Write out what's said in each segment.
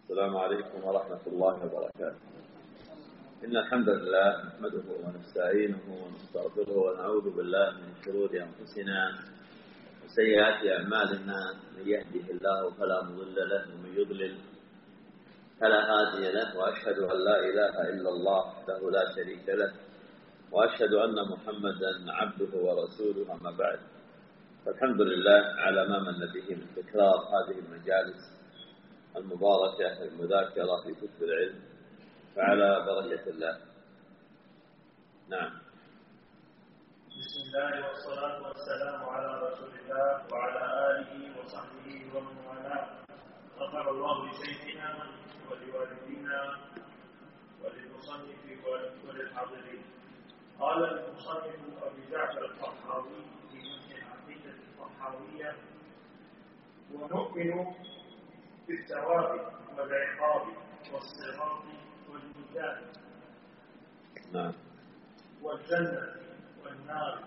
السلام عليكم ورحمة الله وبركاته. إن الحمد لله نحمده ونستعينه ونستغفره ونعوذ بالله من شرور أنفسنا وسيئات أعمالنا. من يهده الله فلا مضل له ومن يضلل فلا هادي له، وأشهد أن لا إله إلا الله وحده لا شريك له، وأشهد أن محمدا عبده ورسوله. أما بعد، فالحمد لله على ما من به من تكرار هذه المجالس المباركة المذاكرة في كتب العلم، فعلى بركة الله. نعم. بسم الله والصلاة والسلام على رسول الله وعلى آله وصحبه ومن والاه. غفر الله لشيخنا ولوالدينا وللمصنف وللحاضرين. قال المصنف أبي جعفر الطحاوي في متن العقيدة الطحاوية: ونؤمن بالثواب والعقاب والصراط والميزان نعم. والجنة والنار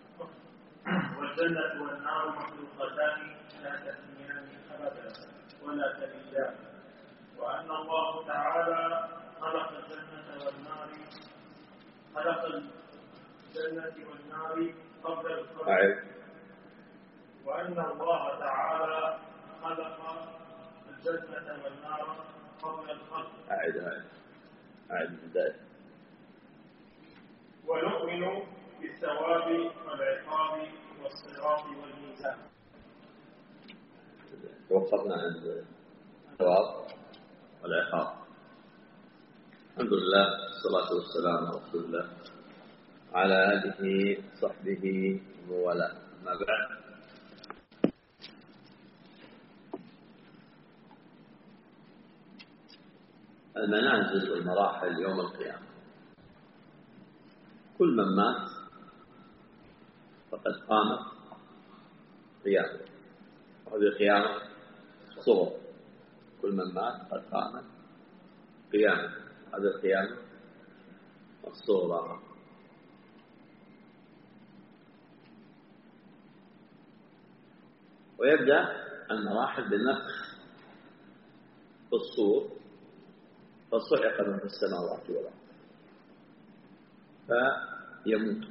مخلوقتان لا تثنيان أبدا ولا تبيدان، وأن الله تعالى خلق الجنة والنار قبل الخلق، وأن الله تعالى خلق الجنة والنار قبل الخلق. أعد البداية. ونؤمن بالثواب والعقاب والصراط والميزان. توقفنا عند الثواب والعقاب. الحمد لله والصلاة والسلام على رسول الله وعلى آله وصحبه وموالاه. أما بعد، المنازل والمراحل يوم القيامة. كل من مات فقد قامت قيامة، وهذه القيامة صور. كل من مات قد قامت قيامة، هذه القيامة الصورة. ويبدأ المراحل بالنفخ في الصور، فصعق من في السماوات والأرض فيموت،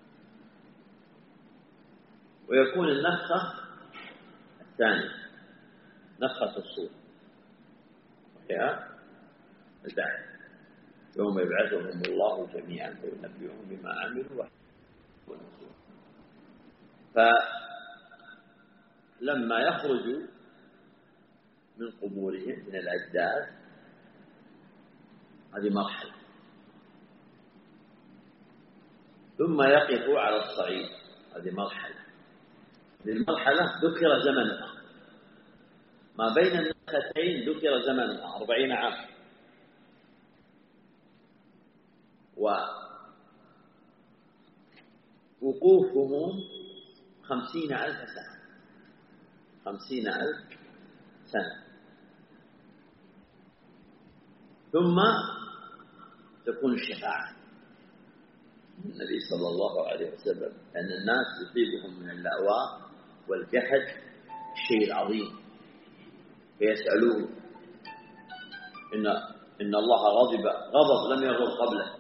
ويكون النفخة الثانية نفخة الصور، وهي البعث، يوم يبعثهم الله جميعا فينبئهم بما عملوا ونسوا. فلما يخرجوا من قبورهم من الأجداث، هذه مرحلة. ثم يقفوا على الصعيد، هذه مرحلة. للمرحلة ذكر زمنها، ما بين النفختين ذكر زمنها 40 عام، ووقوفهم 50,000 سنة. 50,000 سنة. ثم تكون الشفاعة. النبي صلى الله عليه وسلم أن الناس يصيبهم من اللأواء والجحد الشيء العظيم، فيسألون إن الله غضب لم يغضب قبله،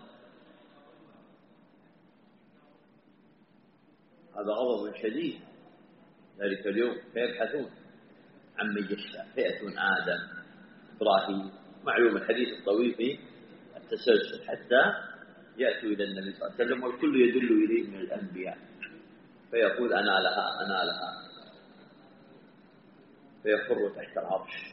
هذا غضب شديد ذلك اليوم. فيبحثون عن من يشفع، فيأتون آدم إبراهيم، معلوم الحديث الطويل في التسلسل، حتى يأتوا إلى النبي صلى الله عليه وسلم والكل يدل إليه من الأنبياء، فيقول أنا لها، فيخر تحت العرش،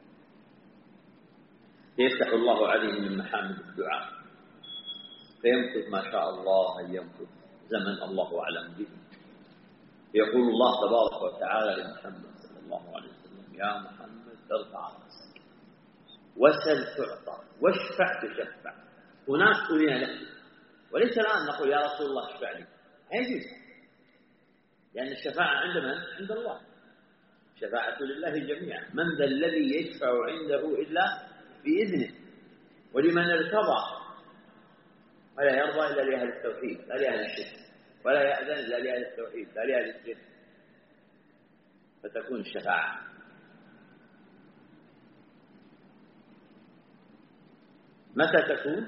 فيفتح الله عليه من محامد الدعاء، فيمكث ما شاء الله أن يمكث زمن الله أعلم به. يقول الله تبارك وتعالى لمحمد صلى الله عليه وسلم: يا محمد ارفع رأسك وسل تعطى واشفع تشفع. هناك أذن له، وليس الآن نقول يا رسول الله اشفع لي، يجوز، لأن الشفاعة عند من؟ عند الله. شفاعة لله جميعا. من ذا الذي يشفع عنده إلا بإذنه، ولمن ارتضى، ولا يرضى إلا لأهل التوحيد لا لأهل الشرك، ولا يأذن إلا لأهل التوحيد لا لأهل الشرك، فتكون الشفاعة. متى تكون؟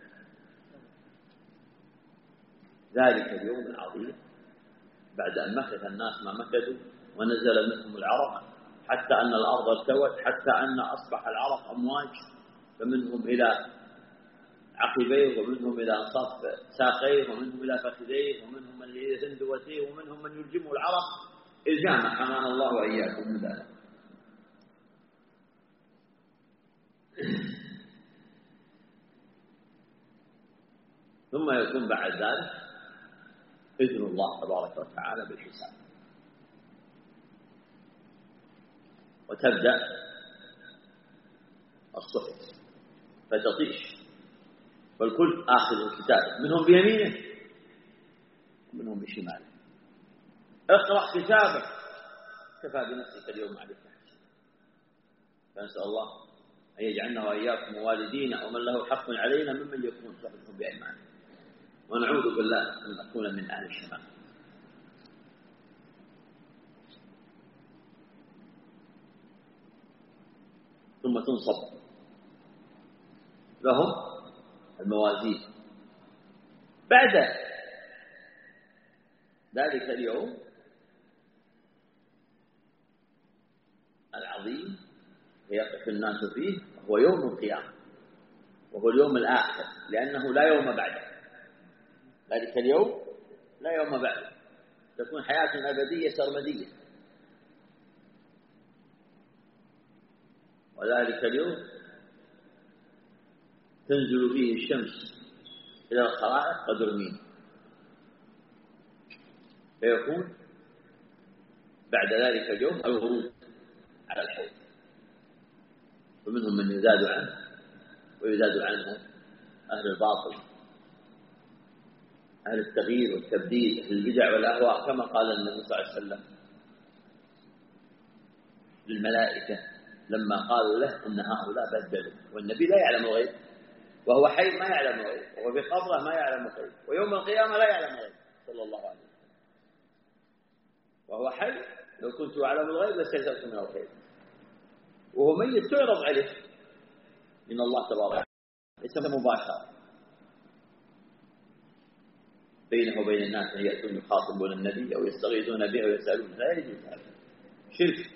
ذلك اليوم العظيم بعد أن مكث الناس ما مكثوا ونزل منهم العرق حتى أن الأرض ارتوت، حتى أن أصبح العرق أمواج، فمنهم إلى عقبيه ومنهم إلى أنصاف ساقيه ومنهم إلى فخذيه ومنهم من إلى ذندوتيه ومنهم من يلجمه العرق إلجاما، حمانا الله وإياكم من ذلك. ثم يكون بعد ذلك إذن الله تبارك وتعالى بالحساب، وتبدأ الصحف فتطيش، والكل آخذ الكتاب، منهم بيمينه ومنهم بشماله. اقرأ كتابك كفى بنفسك اليوم عليك حسيبا. فنسأل الله أن يجعلنا وإياكم ووالدينا ومن له حق علينا ممن يكون صحفهم بأيمانه، ونعوذ بالله أن نكون من أهل الشمال. ثم تنصب لهم الموازين بعد ذلك اليوم العظيم يقف الناس فيه، وهو يوم القيامة، وهو اليوم الآخر، لأنه لا يوم بعده. ذلك اليوم لا يوم بعده، تكون حياة أبدية سرمدية. وذلك اليوم تنزل فيه الشمس إلى الخلائق قدر ميل، فيكون بعد ذلك اليوم الغروب على الحوض، ومنهم من يزاد عنه ويزاد عنه أهل الباطل، أهل التغيير والتبديل، أهل البدع والأهواء، كما قال النبي صلى الله عليه وسلم للملائكة لما قالوا له إن هؤلاء بدلوا، والنبي لا يعلم الغيب، وهو حي ما يعلم الغيب، وهو في قبره ما يعلم الغيب، ويوم القيامة لا يعلم الغيب صلى الله عليه وسلم، وهو حي لو كنت أعلم الغيب لاستكثرت من الخير، وهو ميت تعرض عليه من الله تبارك ليس مباشرة بينه وبين الناس أن يأتون يخاطبون النبي أو يستغيثون به أو يسألون، لا يجوز هذا، شرك.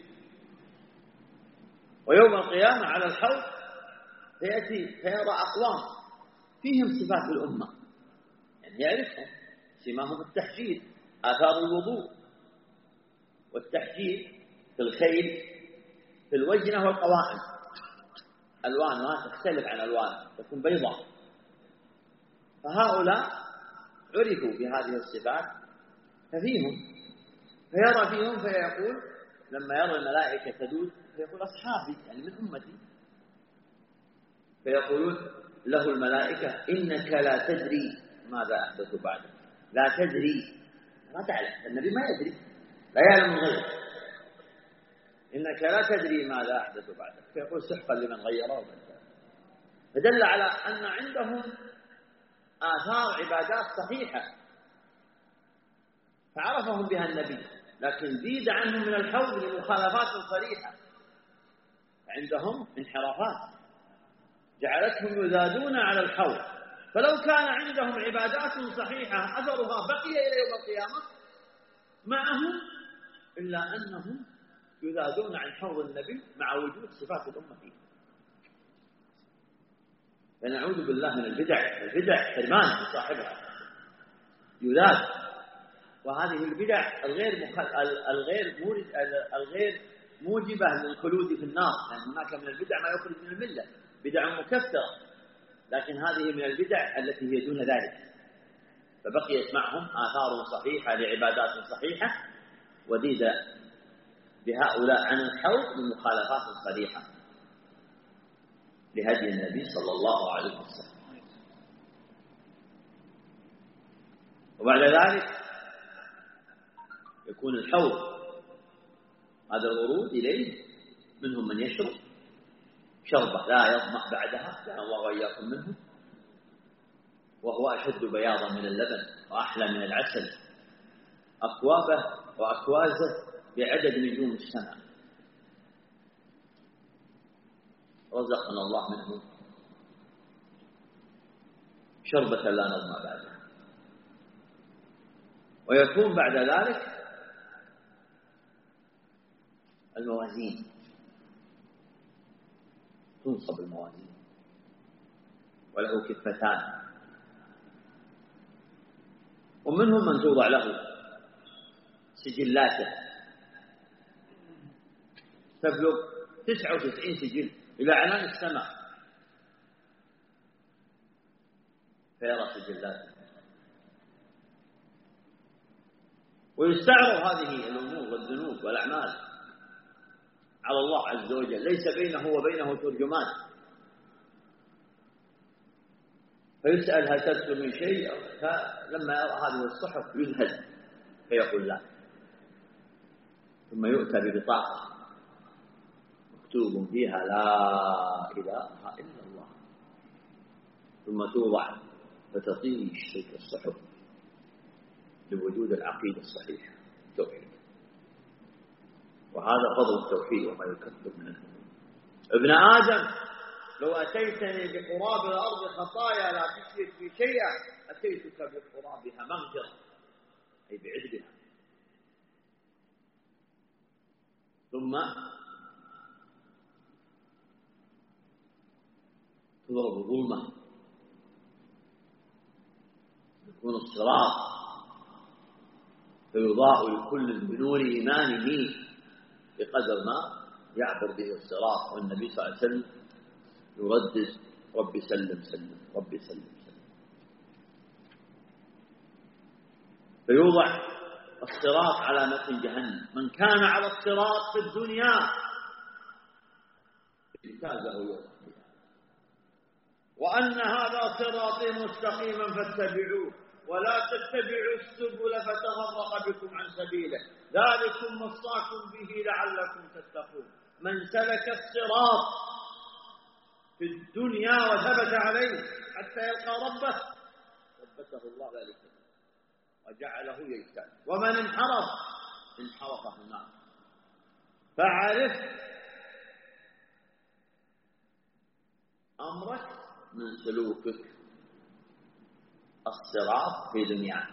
ويوم القيامة على الحوض فيأتي فيرى أقوام فيهم صفات الأمة، يعني يعرفهم، سماهم التحجيل، آثار الوضوء والتحجيل في الخيل، في الوجنة والقوائم، ألوانها تختلف عن ألوان، تكون بيضاء. فهؤلاء عرفوا بهذه الصفات ففيهم، فيرى فيهم فيقول لما يرى الملائكة تدود فيقول أصحابي يعني من أمتي، فيقولون له الملائكة إنك لا تدري ماذا أحدث بعدك، لا تدري، ما تعلم، النبي ما يدري، لا يعلم الغيب، إنك لا تدري ماذا أحدث بعدك، فيقول سحقا لمن غيره وبدله. فدل على أن عندهم آثار عبادات صحيحة فعرفهم بها النبي، لكن زيد عنهم من الحوض لمخالفات صريحة، عندهم انحرافات جعلتهم يزادون على الحوض. فلو كان عندهم عبادات صحيحة أثرها بقي إلى يوم القيامة معهم، إلا أنهم يزادون عن حوض النبي مع وجود صفات الأمة فيه. فنعوذ بالله من البدع، البدع حرمان لصاحبها يزاد، وهذه البدع الغير موجبة للخلود في النار، يعني هناك من البدع ما يخرج من الملة، بدع مكفرة، لكن هذه من البدع التي هي دون ذلك، فبقيت معهم آثار صحيحة لعبادات صحيحة، وزيد بهؤلاء عن الحوض من مخالفات صريحة لهدي النبي صلى الله عليه وسلم. وبعد ذلك يكون الحوض هذا الورود إليه منهم من يشرب شربة لا يظمأ بعدها، جعلنا الله وإياكم منه، وهو أشد بياضا من اللبن وأحلى من العسل، أكوابه وأكوازه بعدد نجوم السماء، رزقنا الله منه شربة لا نظمأ بعدها. ويكون بعد ذلك الموازين، تنصب الموازين وله كفتان، ومنهم من توضع له سجلاته تبلغ 99 سجل إلى عنان السماء فيرى سجلاته. ويستعرض هذه الأمور والذنوب والأعمال على الله عز وجل، ليس بينه وبينه ترجمان، فيسأل هل تذكر من شيء؟ فلما يرى هذه الصحف يذهل فيقول لا، ثم يؤتى ببطاقة مكتوب فيها لا إله إلا الله، ثم توضع فتطيش تلك الصحف لوجود العقيدة الصحيحة التوحيد. وهذا فضل التوحيد وما يكثر منه. ابن آدم لو أتيتني بقراب الأرض خطايا لا تشرك في شيئا أتيتك بقرابها مغفرة، أي بعدلها. ثم تضرب ظلمة، يكون الصراط فيضاء لكل بنور إيمانه بقدر ما يعبر به الصراط. والنبي صلى الله عليه وسلم يردد رب سلم سلم رب سلم سلم. فيوضع الصراط على متن جهنم، من كان على الصراط في الدنيا اجتازه يوم، وأن هذا صراطي مستقيما فاتبعوه ولا تتبعوا السبل فتفرق بكم عن سبيله ذلكم وصاكم به لعلكم تتقون. من سلك الصراط في الدنيا وثبت عليه حتى يلقى ربه ثبته الله ذلك وجعله يجتاز، ومن انحرف انحرف النار. فعرف أمرك من سلوكك الصراط في دنياك،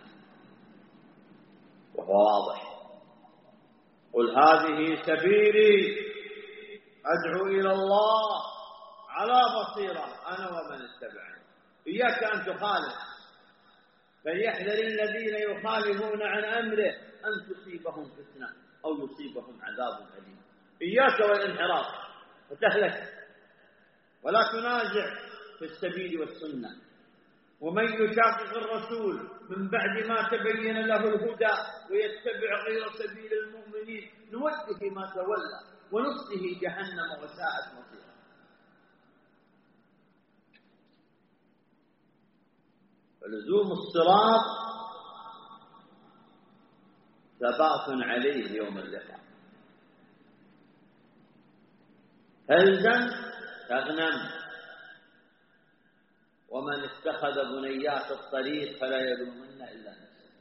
وهو واضح. قل هذه سبيلي أدعو إلى الله على بصيرة أنا ومن اتبعني. إياك أن تخالف، فليحذر الذين يخالفون عن أمره أن تصيبهم فتنة أو يصيبهم عذاب أليم. إياك والانحراف فتهلك، ولا تنازع في السبيل والسنة. ومن يشاقق الرسول من بعد ما تبين له الهدى ويتبع غير سبيل المؤمنين نوله ما تولى ونصله جهنم وساءت مصيره. فلزوم الصراط ثبات عليه يوم اللقاء. فالزم تغنم، ومن اتخذ بنيات الطريق فلا يلومن إلا نفسه.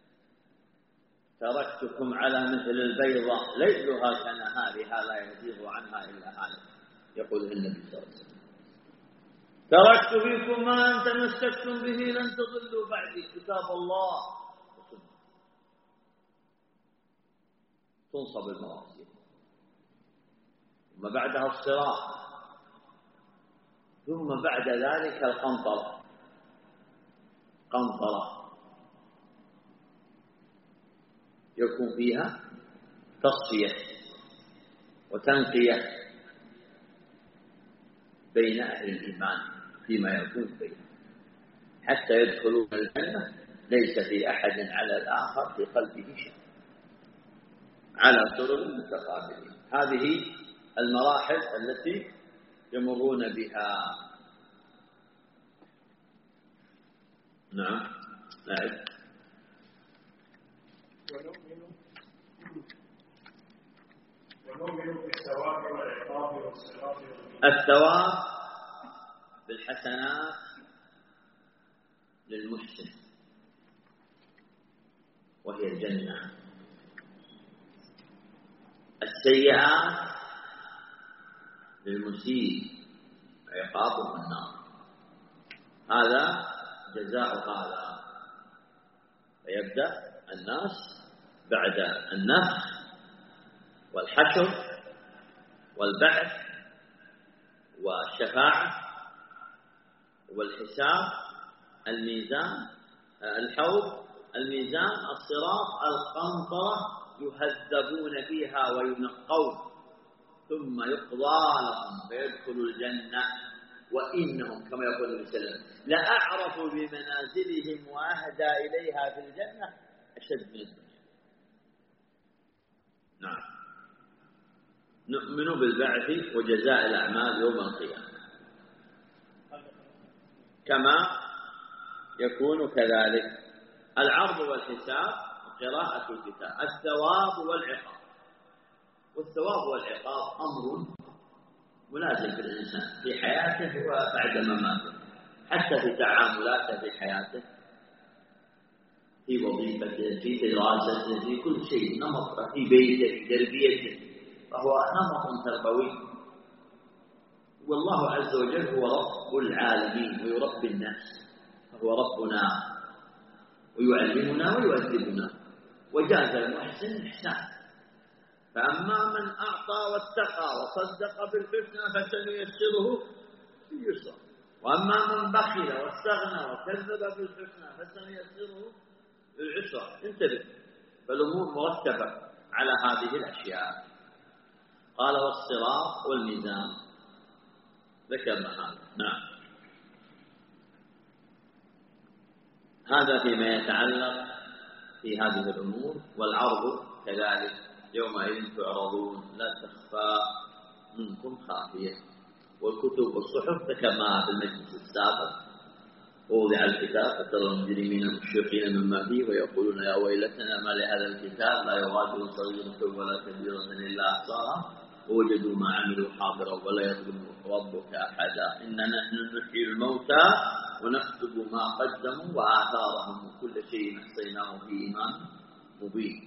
تركتكم على مثل البيضاء ليلها كنهارها لا يزيغ عنها إلا هالك، يقول النبي صلى الله عليه وسلم. تركت فيكم ما أن تمسكتم به لن تضلوا بعدي، كتاب الله وسنة. تنصب الموازين، ثم بعدها الصراط، ثم بعد ذلك القنطرة. قنطرة يكون فيها تصفية وتنقية بين أهل الإيمان فيما يكون بينهم حتى يدخلون الجنة ليس في أحد على الآخر في قلبه شيء، على سرر متقابلين. هذه المراحل التي يمرون بها. نعم. ونؤمن بالثواب والعقاب والصراط. الثواب بالحسنات للمحسن وهي الجنة، السيئات للمسيء عقابه النار. هذا جزاء هذا. فيبدأ الناس بعد النفخ والحشر والبعث والشفاعة والحساب، الميزان، الحوض، الميزان، الصراط، القنطرة، يهذبون فيها وينقون، ثم يقضى لهم فيدخلوا الجنة. وإنهم كما يقول النبي صلى الله عليه وسلم لأعرف بمنازلهم وأهدى إليها في الجنة أشد من الدنيا. نعم. نؤمن بالبعث وجزاء الأعمال يوم القيامة كما يكون كذلك العرض والحساب وقراءة الكتاب، الثواب والعقاب. والثواب والعقاب أمر ملازم بالإنسان في حياته وبعد مماته، حتى في تعاملاته في حياته، في وظيفته، في دراسته، في كل شيء، نمط في بيته، في تربيته، فهو نمط تربوي. والله عز وجل هو رب العالمين ويربي الناس، فهو ربنا ويعلمنا ويؤدبنا، وجاز المحسن إحسان. فأما من أعطى واتقى وصدق بالحسنى فسنيسره لليسرى، وأما من بخل واستغنى وكذب بالحسنى فسنيسره للعسرى. انتبه، فالأمور مرتبة على هذه الأشياء. قال والصراط والميزان، ذكرنا هذا. نعم. هذا فيما يتعلق في هذه الأمور. والعرض كذلك، يومئذ تعرضون لا تخفى منكم خافية. والكتب والصحف ذكرناها في المجلس السابق. ووضع الكتاب فترى المجرمين مشفقين مما فيه ويقولون يا ويلتنا ما لهذا الكتاب لا يغادر صغيرة ولا كبيرة إلا أحصاها ووجدوا ما عملوا حاضرا ولا يظلم ربك أحدا. إنا نحن نحيي الموتى ونكتب ما قدموا وآثارهم وكل شيء أحصيناه في إمام مبين.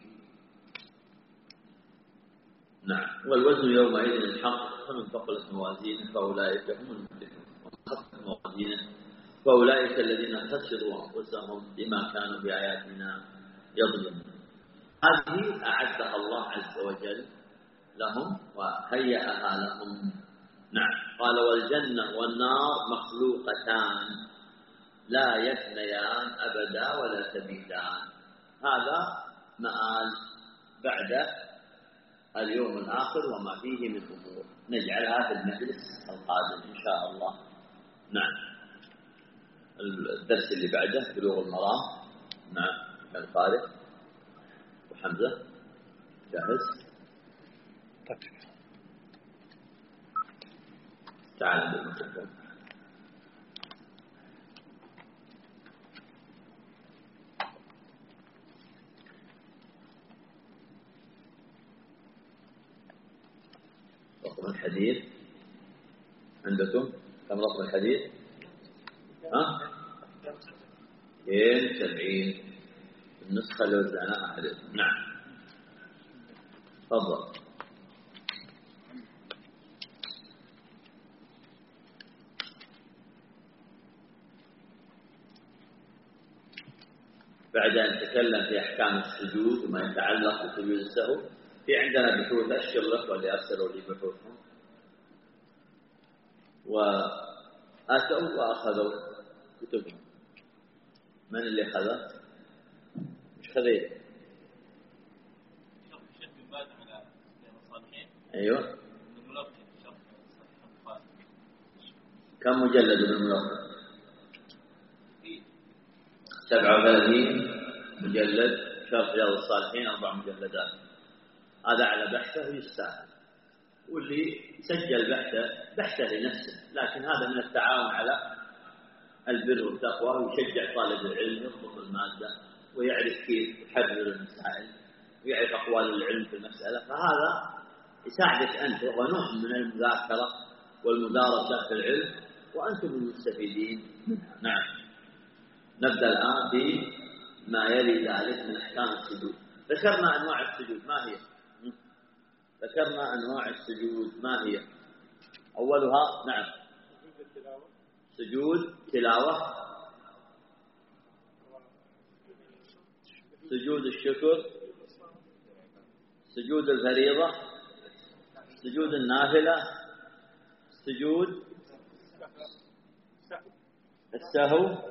نعم. والوزن يومئذ الحق، فمن ثقلت موازينه فأولئك هم المفلحون، ومن خفت موازينه فأولئك الذين خسروا أنفسهم بما كانوا بآياتنا يظلمون. هذه أعدها الله عز وجل لهم وهيأها لهم. نعم. قال والجنة والنار مخلوقتان لا يفنيان أبدا ولا تبيدان. هذا مآل بعد اليوم الآخر وما فيه من أمور نجعلها في المجلس القادم إن شاء الله. نعم. الدرس اللي بعده بلوغ المرام. نعم. الفارق وحمزة جاهز. تعال بالميكروفون. رقم الحديث عندكم كم رقم الحديث؟ 72 النسخة اللي وزعناها عليكم. نعم. تفضل. بعد أن تكلم في أحكام السجود وما يتعلق بسجود السهو، في عندنا بحوث أشكر الأخوة اللي أرسلوا لي بحوثهم وأتوا وأخذوا كتبهم. من اللي أخذه؟ مش خذيت؟ أيوة. كم مجلد من الملخص؟ 37 مجلد. شرح رياض الصالحين 4 مجلدات. هذا على بحثه يستاهل، واللي سجل بحثه لنفسه، لكن هذا من التعاون على البر والتقوى، ويشجع طالب العلم يضبط المادة ويعرف كيف يحرر المسائل ويعرف أقوال العلم في المسألة. فهذا يساعدك أنت، ونوع من المذاكرة والمدارسة في العلم، وأنتم المستفيدين منها. نعم. نبدأ الآن بما يلي ذلك من أحكام السجود. ذكرنا أنواع السجود ما هي؟ ذكرنا أنواع السجود ما هي؟ أولها نعم سجود تلاوة، سجود الشكر، سجود الفريضة، سجود النافلة، سجود السهو،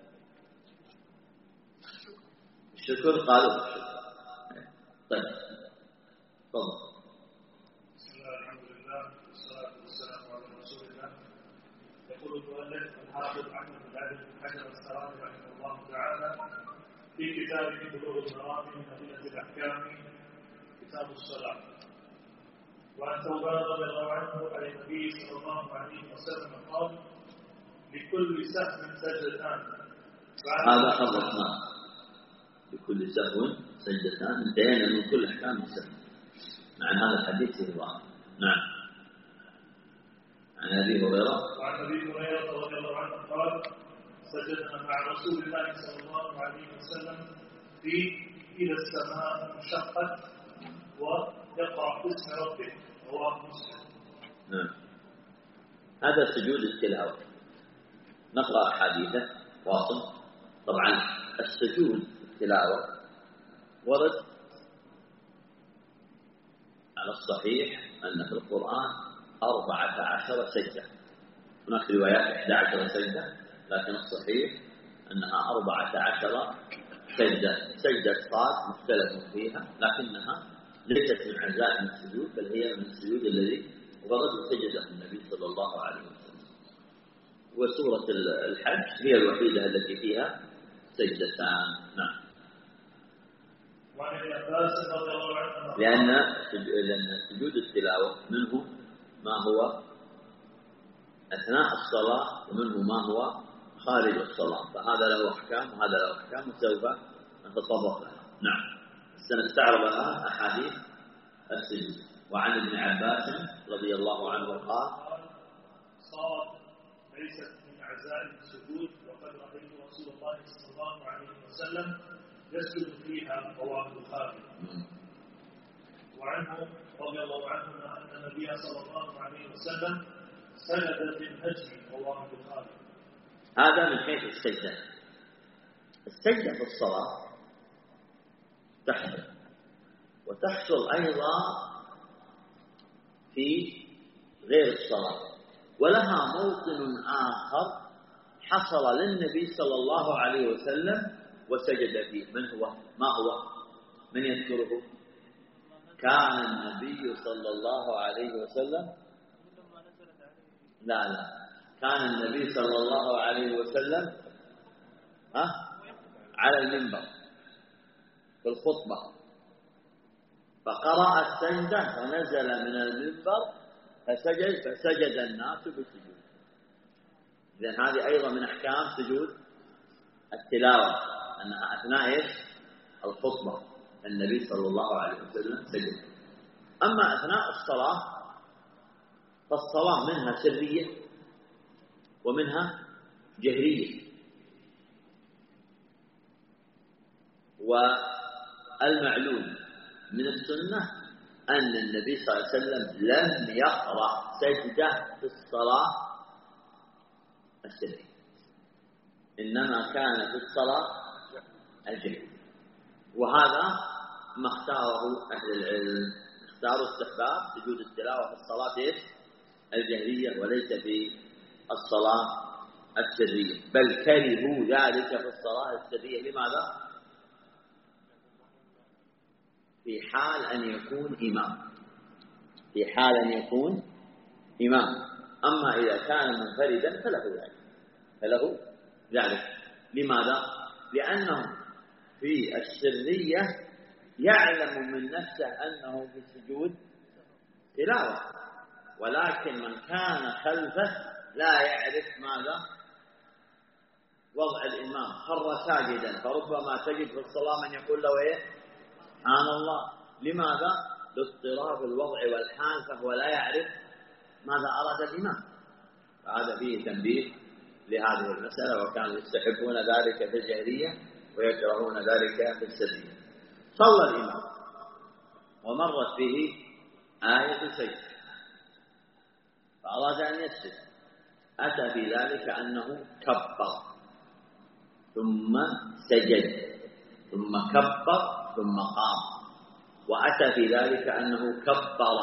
الشكر قالوا الشكر. طيب تفضل. بسم الله الحمد لله والصلاة والسلام على رسول الله. يقول المؤلف الحافظ أحمد بن حجر الأسقلاني رحمه الله تعالى في كتابه بلوغ المرام من أدلة الأحكام كتاب الصلاة. وعن ثوبان رضي الله عنه عن النبي صلى الله عليه وسلم قال: لكل سهم سجدتان. هذا خلصناه، لكل سهو سجدتان، انتهينا من كل أحكام السهو. مع هذا الحديث في الظاهر. نعم. عن أبي هريرة. وعن أبي هريرة رضي الله عنه قال: سجدنا مع رسول الله صلى الله عليه وسلم في إذا السماء انشقت ويقرأ باسم ربه. رواه مسلم. نعم. هذا سجود التلاوة. نقرأ أحاديثه واصل. طبعا السجود التلاوة ورد على الصحيح أن في القرآن 14 سجدة. هناك روايات 11 سجدة، لكن الصحيح أنها 14 سجدة. سجدة صاد مختلف فيها، لكنها ليست من عزائم السجود، بل هي من السجود الذي ورد سجده النبي صلى الله عليه وسلم. وسورة الحج هي الوحيدة التي فيها سجدتان. نعم. لأن سجود التلاوة منه ما هو أثناء الصلاة ومنه ما هو خارج الصلاة، فهذا له أحكام وهذا له أحكام، وسوف نتطرق لها. نعم. سنستعرض الآن أحاديث السجود. وعن ابن عباس رضي الله عنه قال: صاد ليست من عزائم السجود، وقد رأيت رسول الله صلى الله عليه وسلم يسجد فيها. رواه البخاري. وعنه رضي الله عنه أن النبي صلى الله عليه وسلم سجد في الهجر. رواه البخاري. هذا من حيث السجدة. السجدة في الصلاة تحصل، وتحصل أيضا في غير الصلاة، ولها موطن آخر حصل للنبي صلى الله عليه وسلم وسجد فيه. من هو؟ ما هو؟ من يذكره؟ كان النبي صلى الله عليه وسلم كان النبي صلى الله عليه وسلم على المنبر في الخطبة، فقرأ السجدة فنزل من المنبر فسجد الناس بالسجود. إذن هذه أيضا من أحكام سجود التلاوة، أنها أثناء الخطبة النبي صلى الله عليه وسلم سجد. أما أثناء الصلاة فالصلاة منها سرية ومنها جهرية. والمعلوم من السنة أن النبي صلى الله عليه وسلم لم يقرأ سجدة في الصلاة السرية، إنما كان في الصلاة الجهرية. وهذا ما اختاره أهل العلم، اختاروا استحباب سجود التلاوة في الصلاة الجهرية وليس في الصلاة السرية، بل كرهوا ذلك في الصلاة السرية. لماذا؟ في حال أن يكون إمام، أما إذا كان منفردا فله ذلك. لماذا؟ لأنه في السرية يعلم من نفسه أنه في سجود تلاوة، ولكن من كان خلفه لا يعرف ماذا وضع الإمام، خر ساجدا، فربما تجد في الصلاة من يقول له سبحان الله. لماذا؟ لاضطراب الوضع والحال، فهو لا يعرف ماذا أراد الإمام. فهذا فيه تنبيه لهذه المسألة، وكانوا يستحبون ذلك في الجهرية ويكرهون ذلك في السرية. صلى الإمام ومرت به آية سجد فأراد أن يسجد، أتى بذلك أنه كبر ثم سجد، ثم كبر ثم قام، وأتى في ذلك أنه كبر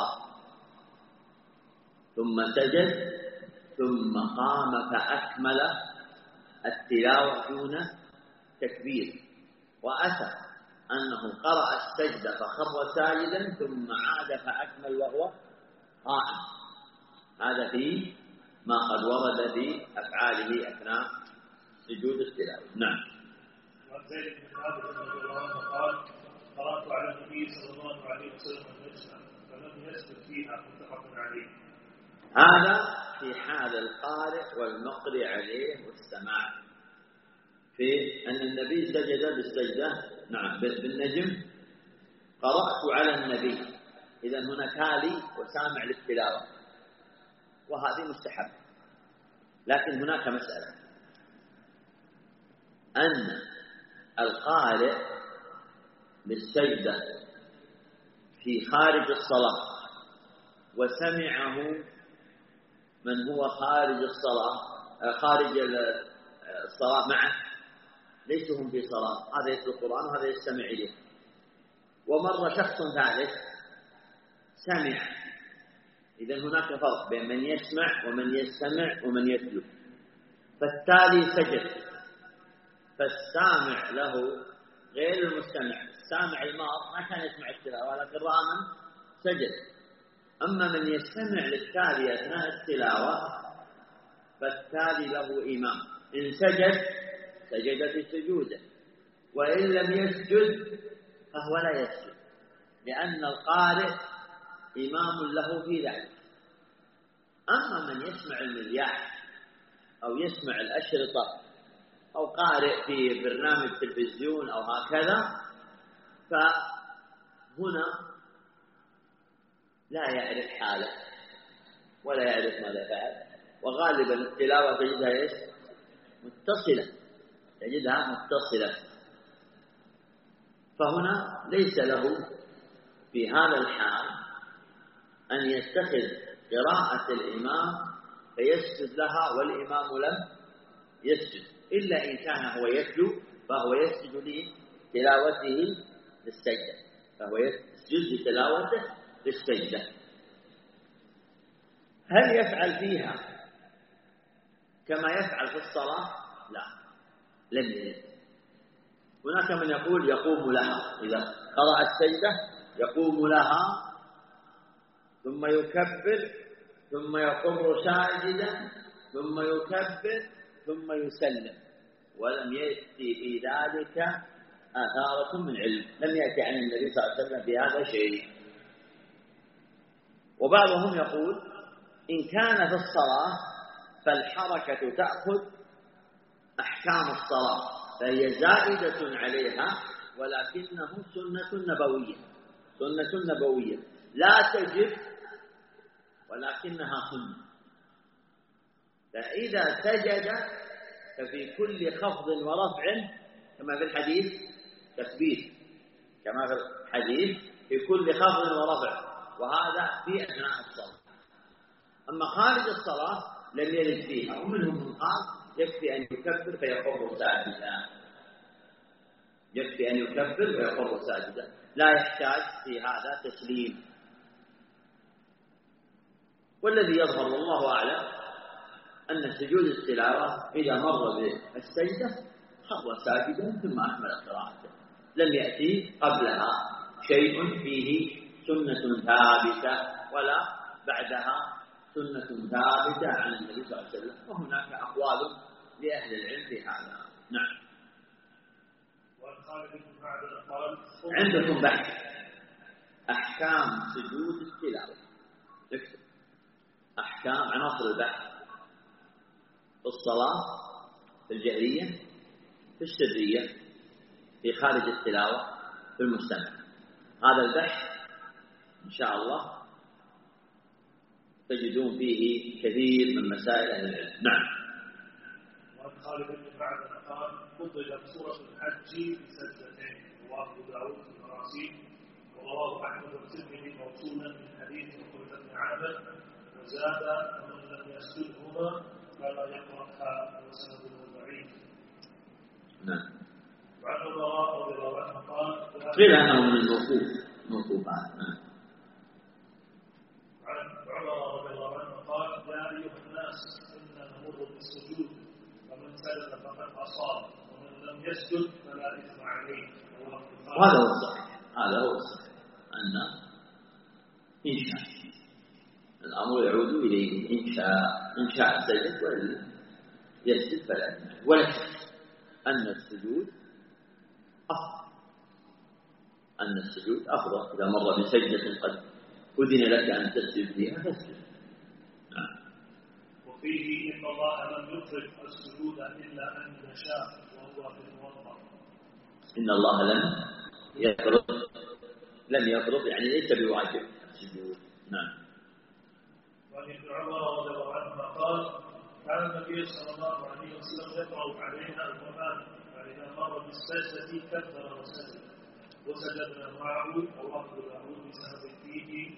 ثم سجد ثم قام فأكمل التلاوة دون تكبير، وأتى أنه قرأ السجدة فخر ساجدا ثم عاد فأكمل وهو قائم. هذا في ما قد ورد في أفعاله أثناء سجود التلاوة. نعم. وعن زيد بن ثابت رضي الله عنه قال: قرأت على النبي صلى الله عليه وسلم النجمة فلم يسجد فيها، متفق عليه. هذا في حال القارئ والمقرئ عليه والسماع، في أن النبي سجد بالسجدة. نعم، بالنجم قرأت على النبي، إذا هنا تالي وسامع للتلاوة، وهذه مستحب. لكن هناك مسألة، أن القارئ بالسجدة في خارج الصلاة وسمعه من هو خارج الصلاة خارج الصلاة معه، ليسوا هم في صلاة، هذا يتلو القرآن وهذا يستمع إليه، ومر شخص ثالث سمع. إذن هناك فرق بين من يسمع ومن يستمع ومن يتلو، فالتالي سجد، فالسامع له غير المستمع. السامع المار ما كان يسمع التلاوة لكن رأى من سجد، أما من يستمع للتالي أثناء التلاوة فالتالي له إمام، إن سجد سجد في سجوده، وإن لم يسجد فهو لا يسجد، لأن القارئ إمام له في ذلك. أما من يسمع المذياع أو يسمع الأشرطة أو قارئ في برنامج تلفزيون أو هكذا، فهنا لا يعرف حاله ولا يعرف ماذا فعل، وغالبا التلاوة تجدها إيش؟ متصلة، تجدها متصلة. فهنا ليس له في هذا الحال أن يتخذ قراءة الإمام فيسجد لها والإمام لم يسجد، إلا إن كان هو يتلو فهو يسجد لتلاوته للسجدة، فهو يسجد لتلاوته للسجدة. هل يفعل فيها كما يفعل في الصلاة؟ لا، لم يرد. هناك من يقول يقوم لها، إذا قرأ السجدة يقوم لها ثم يكبر ثم يقر ساجدا ثم يكبر ثم يسلم، ولم يأتي في ذلك آثارة من علم، لم يأتي عن النبي صلى الله عليه وسلم في هذا شيء. وبعضهم يقول إن كان في الصلاة فالحركة تأخذ أحكام الصلاة، فهي زائدة عليها، ولكنه سنة نبوية لا تجب ولكنها سنة. فإذا سجد ففي كل خفض ورفع كما في الحديث تكبير، كما في الحديث في كل خفض ورفع، وهذا في أثناء الصلاة. أما خارج الصلاة لم يرد فيها، ومنهم من قال يكفي أن يكبر فيقر ساجدا، يكفي أن يكبر ويقر ساجدا، لا يحتاج في هذا تسليم. والذي يظهر والله أعلم أن سجود التلاوة إذا مر بالسجدة خر ساجدا ثم أكمل قراءته، لم يأتي قبلها شيء فيه سنة ثابتة ولا بعدها سنة ثابتة عن النبي صلى الله عليه وسلم، وهناك أقوال لأهل العلم في هذا. نعم. عندكم بحث أحكام سجود التلاوة، اكتب أحكام عناصر البحث في الصلاة، في الجهرية، في السرية، في خارج التلاوة، في المستمع. هذا البحث إن شاء الله تجدون فيه كثير من مسائل أهل العلم. نعم. وعن خالد بن معدن قال: فضلت سورة الحج بسجدتين، رواه أبو داود في المراسيل، ورواه أحمد والترمذي موصولا من حديث عقبة بن عامر، وزاد: ومن لم يسجدهما فلا يقرأها، وسنده ضعيف. نعم. وعن البراء رضي الله عنه قال قيل أنه من الموقوفات. عن عمر رضي الله عنه قال يا أيها الناس إنا نمر بالسجود فمن سجد فقد أصاب ومن لم يسجد فلا إثم عليه. وهذا هو الصحيح، هذا هو الصحيح، أن إن شاء الأمر يعود إليه، إن شاء سجد وإن يسجد فلا إثم عليه. ولا شك أن السجود أفضل، إذا مر بسجدة قد أذن لك أن تسجد فيها فاسجد. وفيه إن الله لم يفرض السجود إلا أن يشاء وهو في الموضع. إن الله لم يفرض يعني ليس بواجب السجود. نعم. وعن ابن عمر رضي الله عنهما قال كان النبي صلى الله عليه وسلم يقرأ علينا القرآن فإذا مر بالسجدة كبر وسجدنا معه والله له بسبب فيه.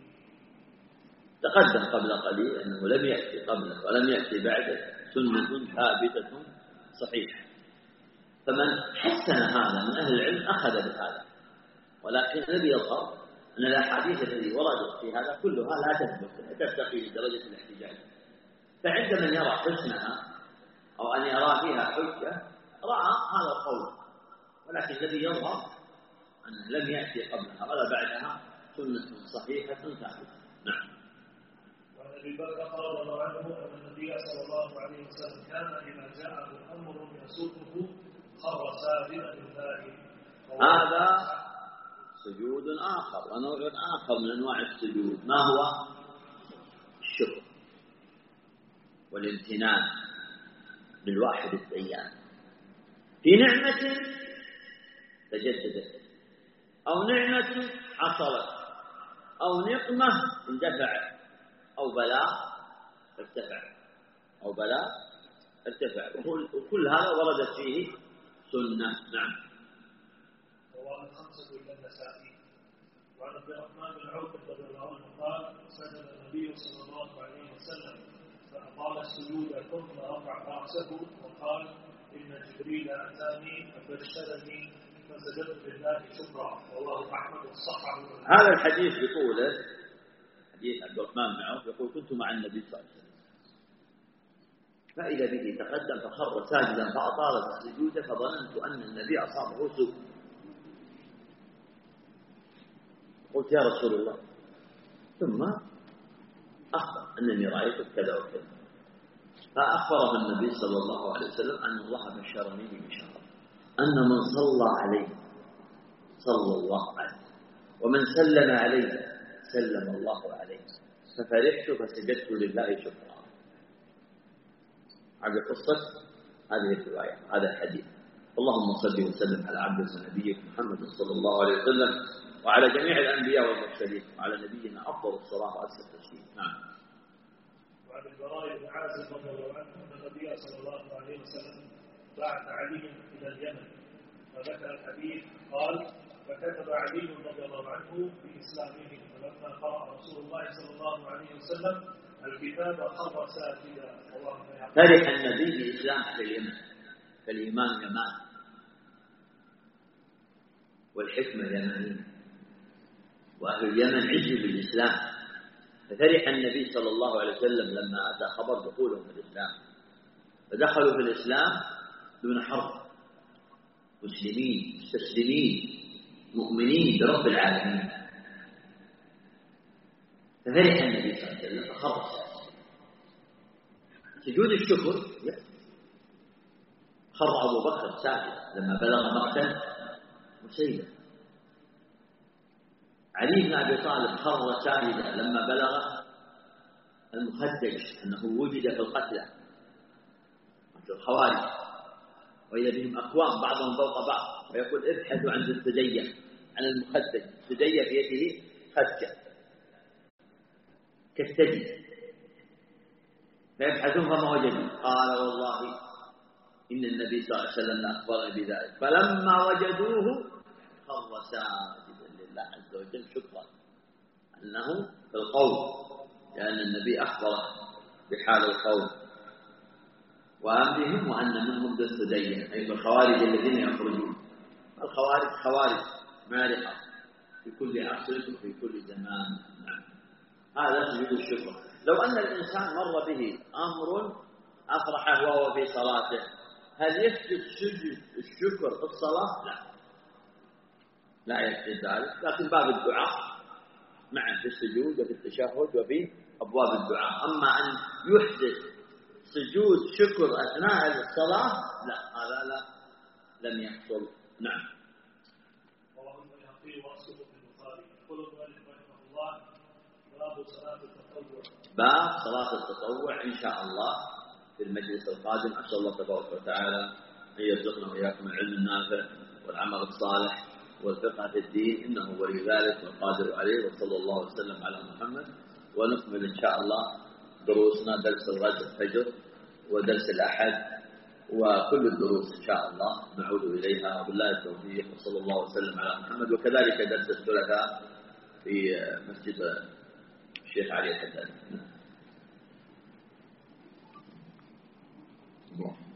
تقدم قبل قليل أنه لم يأتي قبله ولم يأتي بعده سنة ثابتة صحيحة، فمن حسن هذا من أهل العلم أخذ بهذا، ولكن الذي يظهر أن الأحاديث التي وردت في هذا كلها لا تثبت ترتقي لدرجة الاحتجاج، فعند من يرى حسنها أو أن يرى فيها حجة رأى هذا القول، ولكن الذي يظهر أنه لم يأتي قبلها ولا بعدها سنة صحيحة ثابتة. نعم. وعن أبي بكر رضي الله عنه أن النبي صلى الله عليه وسلم كان إذا جاءه أمر يسوقه خر ساجدا لله. هذا سجود آخر ونوع آخر من أنواع السجود، ما هو؟ الشكر والامتنان للواحد الديان في نعمة تجددت أو نعمة حصلت أو نقمة اندفعت أو بلاء ارتفع وكل هذا وردت فيه سنة. نعم. رواه الخمسة إلا النسائي. وعن عبد الرحمن بن عوف رضي الله عنه قال سجد النبي صلى الله عليه وسلم فأطال السجود ثم رفع رأسه وقال إن جبريل أتاني فبشرني فسجدت لله شكرا. رواه أحمد وصححه. هذا الحديث بطوله حديث عبد الرحمن بن عوف يقول كنت مع النبي صلى الله عليه وسلم فإذا به تقدم فخر ساجدا فأطال السجود فظننت أن النبي أصابه سوء، قلت يا رسول الله، ثم أخبر أنني رأيت كذا وكذا، فأخبره النبي صلى الله عليه وسلم أن الله بشرني ببشارة أن من صلى عليه صلى الله عليه ومن سلم عليه سلم الله عليه، ففرحت فسجدت لله شكرا. هذه قصة هذه الرواية، هذا الحديث. اللهم صل وسلم على عبدك ونبيك محمد صلى الله عليه وسلم وعلى جميع الأنبياء والمرسلين وعلى نبينا أفضل الصلاة وأزكى التسليم. نعم. وعن البراء بن عازب رضي الله عنه أن النبي صلى الله عليه وسلم بعث علي إلى اليمن فذكر الحديث قال فكتب علي رضي الله عنه بإسلامهم فلما قرأ رسول الله صلى الله عليه وسلم الكتاب خر ساجدا. فرح النبي بإسلام أهل اليمن، فالإيمان يمان والحكمة يمانية، وأهل اليمن عزوا بالإسلام، ففرح النبي صلى الله عليه وسلم لما أتى خبر دخولهم في الإسلام، فدخلوا في الإسلام دون حرب، مسلمين مستسلمين مؤمنين برب العالمين، ففرح النبي صلى الله عليه وسلم فخر سجود الشكر. خر أبو بكر ساجدا لما بلغ مقتل مسيلمة، علي بن أبي طالب خر ساجدا لما بلغ المخدج أنه وجد في القتلى مثل الخوارج، وإذا بهم أقوام بعضهم فوق بعض، ويقول ابحثوا عن السجية عن المخدج، السجية في يده خدجة كالثدي، فيبحثون فما وجدوا، قال والله إن النبي صلى الله عليه وسلم أخبرني بذلك، فلما وجدوه خر ساجدا لله عز وجل شكرا أنه في القول، لأن النبي أخبر بحال القول وأمرهم وأن منهم ذا السدين، أي الخوارج الذين يخرجون. الخوارج خوارج مارقة في كل عصر وفي كل زمان. نعم. هذا سجود الشكر. لو أن الإنسان مر به أمر أفرحه وهو في صلاته، هل يسجد سجود الشكر في الصلاة؟ لا يسجد ذلك، لكن باب الدعاء معا في السجود وفي التشهد وفي أبواب الدعاء. أما أن يحدث سجود شكر أثناء الصلاة لا، هذا لا لم يحصل. نعم. رواه البيهقي وأصله في البخاري. يقول المؤلف رحمه الله: باب صلاة التطوع. باب صلاة التطوع إن شاء الله في المجلس القادم. أسأل الله تبارك وتعالى أن يرزقنا وإياكم العلم النافع والعمل الصالح والفقه في الدين، إنه ولي ذلك والقادر عليه. وصلى الله وسلم على محمد. ونكمل إن شاء الله دروسنا، درس الغد الفجر ودرس الأحد وكل الدروس إن شاء الله نعود إليها، وبالله التوفيق. وصلى الله وسلم على محمد. وكذلك درس الثلاثاء في مسجد الشيخ علي الحداد.